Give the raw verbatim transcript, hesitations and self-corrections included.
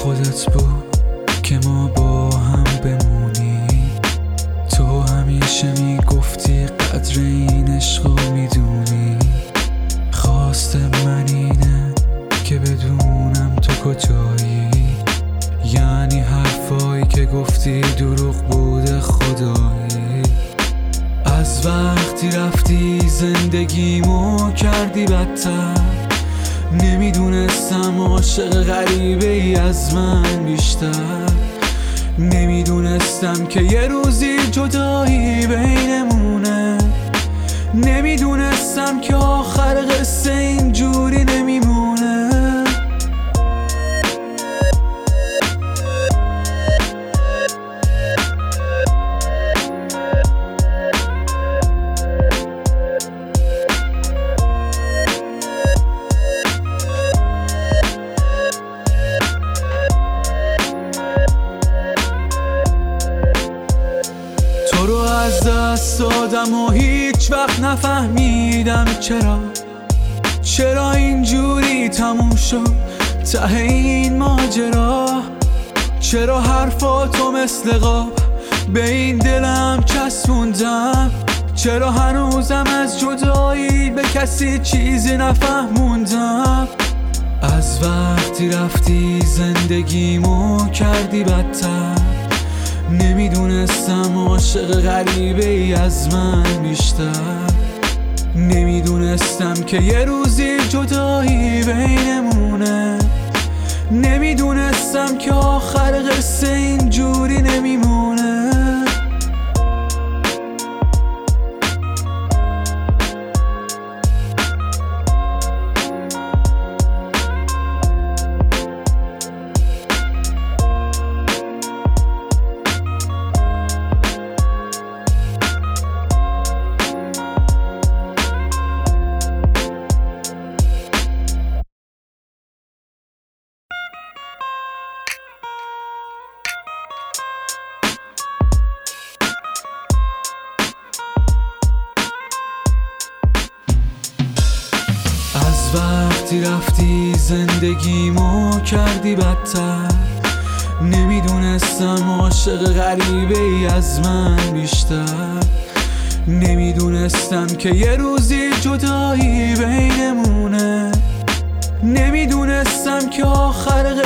خودت بود که ما با هم بمونیم. تو همیشه میگفتی قدر این عشقو میدونی. خواست من اینه که بدونم تو کجایی، یعنی حرفایی که گفتی دروغ بوده خدایی. از وقتی رفتی زندگیمو کردی بدتر، نمیدونستم عاشق غریبه ای از من بیشتر. نمیدونستم که یه روزی جدایی بینمونه. نمیدونستم که آخر قصه اینجوری نمیمونه. تو رو از دست دادم و هیچ وقت نفهمیدم چرا چرا اینجوری تموم شد ته این ماجرا. چرا حرفاتو مثل قاب به این دلم چسبوندم. چرا هنوزم از جدایی به کسی چیزی نفهموندم. از وقتی رفتی زندگیمو کردی بدتر، نمیدونستم عاشق غریبه ای از من بیشتر. نمیدونستم که یه روزی جدایی بینمونه. نمیدونستم که آخر قصه اینجوری نمیمونه. وقتی رفتی زندگیمو کردی بدتر، نمیدونستم عاشق غریبه ای از من بیشتر. نمیدونستم که یه روزی جدایی بینمونه. نمیدونستم که آخر